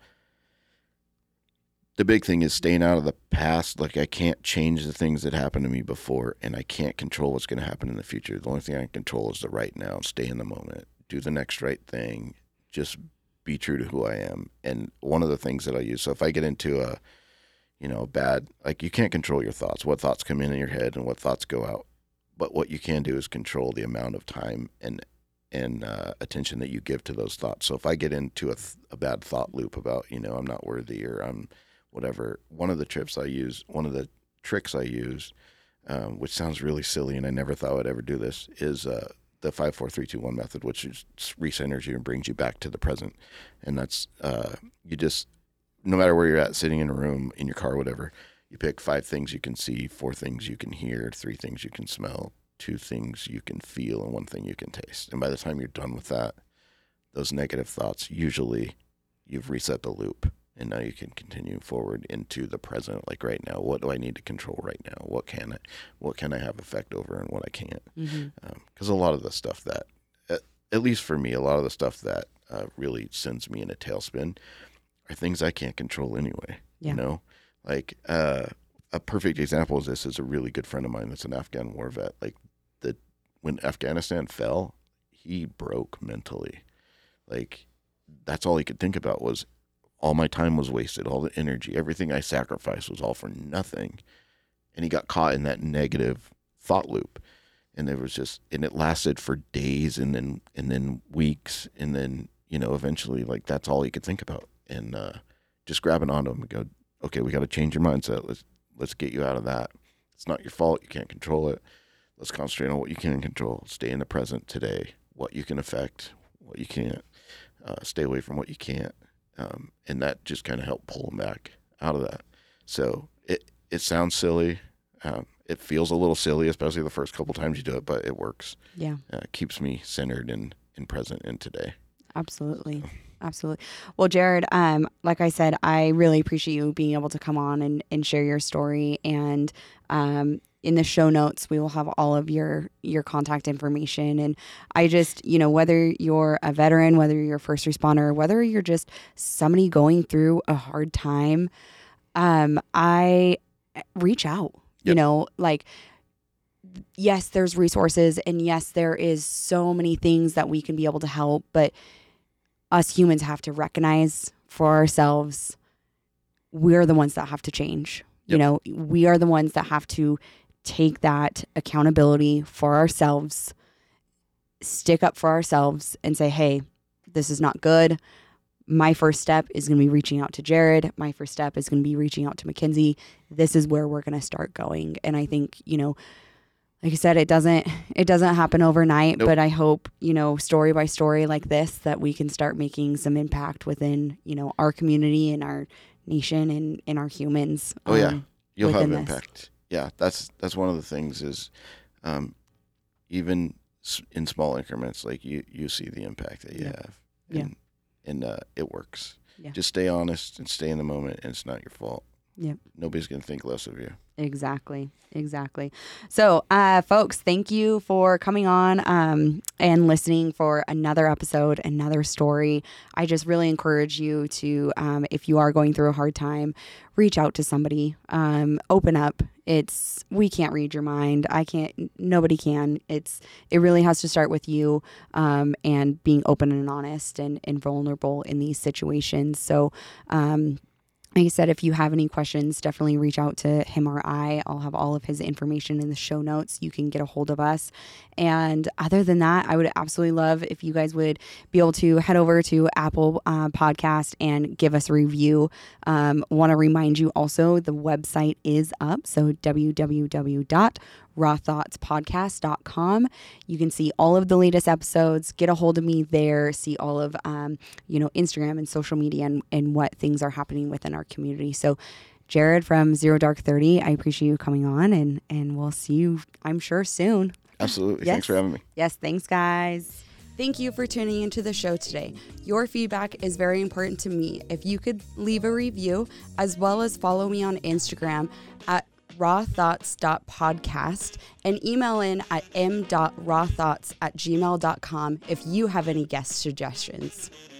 the big thing is staying out of the past. Like I can't change the things that happened to me before, and I can't control what's going to happen in the future. The only thing I can control is the right now. Stay in the moment. Do the next right thing. Just be true to who I am. And one of the things that I use, so if I get into a, you know, bad, like you can't control your thoughts, what thoughts come in in your head and what thoughts go out. But what you can do is control the amount of time and and uh, attention that you give to those thoughts. So if I get into a, th- a bad thought loop about, you know, I'm not worthy or I'm whatever, one of the trips I use, one of the tricks I use, um, which sounds really silly and I never thought I'd ever do this, is uh, the five, four, three, two, one method, which is recenters you and brings you back to the present. And that's, uh, you just, no matter where you're at, sitting in a room, in your car, whatever, you pick five things you can see, four things you can hear, three things you can smell, two things you can feel, and one thing you can taste. And by the time you're done with that, those negative thoughts, usually you've reset the loop. And now you can continue forward into the present. Like right now, what do I need to control right now? What can I, what can I have effect over, and what I can't? Mm-hmm. Because um, a lot of the stuff that, at, at least for me, a lot of the stuff that uh, really sends me in a tailspin are things I can't control anyway. Yeah. You know, like uh, a perfect example of this is a really good friend of mine that's an Afghan war vet. Like the when Afghanistan fell, he broke mentally. Like that's all he could think about was, all my time was wasted, all the energy, everything I sacrificed was all for nothing. And he got caught in that negative thought loop. And there was just, and it lasted for days and then, and then weeks. And then, you know, eventually like that's all he could think about. And uh, just grabbing onto him and go, okay, we got to change your mindset. Let's, let's get you out of that. It's not your fault. You can't control it. Let's concentrate on what you can control. Stay in the present today, what you can affect, what you can't, uh, stay away from what you can't. Um, and that just kind of helped pull him back out of that. So it it sounds silly. Um, it feels a little silly, especially the first couple times you do it, but it works. Yeah. Uh, it keeps me centered and in present in today. Absolutely. Absolutely. Well, Jared, um, like I said, I really appreciate you being able to come on and, and share your story. And um, in the show notes, we will have all of your, your contact information. And I just, you know, whether you're a veteran, whether you're a first responder, whether you're just somebody going through a hard time, um, I reach out, you Yep. know, like, yes, there's resources, and yes, there is so many things that we can be able to help, but us humans have to recognize for ourselves, we're the ones that have to change. You Yep. know, we are the ones that have to take that accountability for ourselves, stick up for ourselves and say, hey, this is not good. My first step is going to be reaching out to Jared. My first step is going to be reaching out to Mackenzie. This is where we're going to start going. And I think, you know, like I said, it doesn't it doesn't happen overnight, Nope. but I hope, you know, story by story like this, that we can start making some impact within, you know, our community and our nation and in our humans. Oh, yeah. um, You'll have within this. impact. Yeah, that's that's one of the things is um, even s- in small increments, like you, you see the impact that you Yeah. have. Yeah. And, and uh, it works. Yeah. Just stay honest and stay in the moment, and it's not your fault. Yep. Nobody's going to think less of you. Exactly. Exactly. So, uh, folks, thank you for coming on um, and listening for another episode, another story. I just really encourage you to, um, if you are going through a hard time, reach out to somebody, um, open up. It's, we can't read your mind. I can't, nobody can. It's, it really has to start with you um, and being open and honest and, and vulnerable in these situations. So, um, like I said, if you have any questions, definitely reach out to him or I. I'll have all of his information in the show notes. You can get a hold of us. And other than that, I would absolutely love if you guys would be able to head over to Apple uh, Podcast and give us a review. Um, want to remind you also, the website is up. So w w w dot raw thoughts podcast dot com. You can see all of the latest episodes, get a hold of me there, see all of, um, you know, Instagram and social media and, and what things are happening within our community. So Jared from Zero Dark thirty, I appreciate you coming on, and, and we'll see you, I'm sure, soon. Absolutely. Yes. Thanks for having me. Yes, thanks, guys. Thank you for tuning into the show today. Your feedback is very important to me. If you could leave a review, as well as follow me on Instagram at raw thoughts dot podcast and email in at m dot raw thoughts at gmail dot com if you have any guest suggestions.